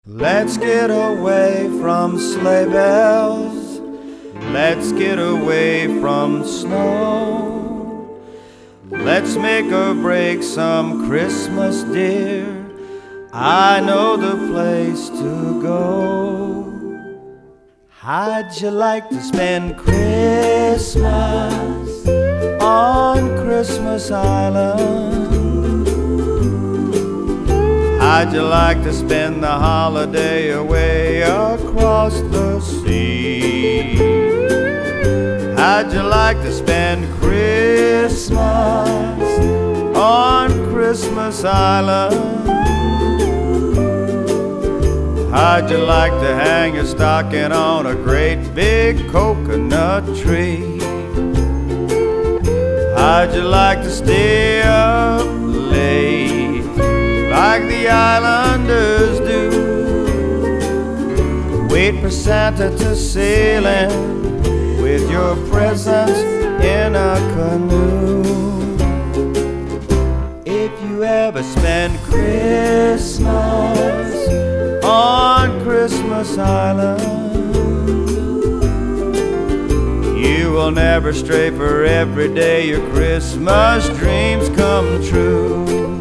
Let's get away from sleigh bells. Let's get away from snow. Let's make or break some Christmas, dear. I know the place to go. How'd you like to spend Christmas on Christmas Island? How'd you like to spend the holiday away across the sea? How'd you like to spend Christmas on Christmas Island? How'd you like to hang your stocking on a great big coconut tree? How'd you like to stay up late like the islanders do? Wait for Santa to sail in with your presents in a canoe. If you ever spend Christmas on Christmas Island, you will never stray, for every day your Christmas dreams come true.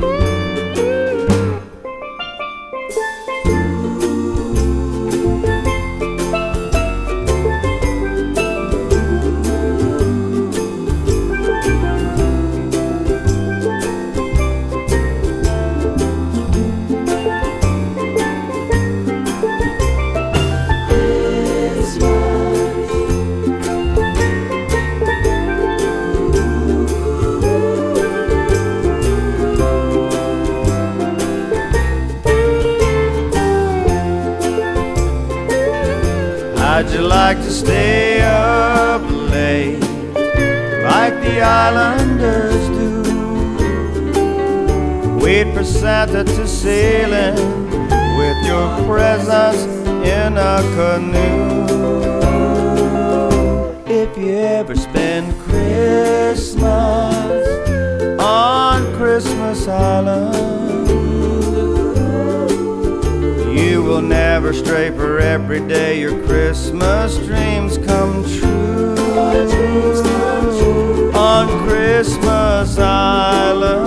How'd you like to stay up late like the islanders do? Wait for Santa to sail in with your presents in a canoe. If you ever spend Christmas on Christmas Island, you will never stray, for every day your Christmas dreams come true. On Christmas Island.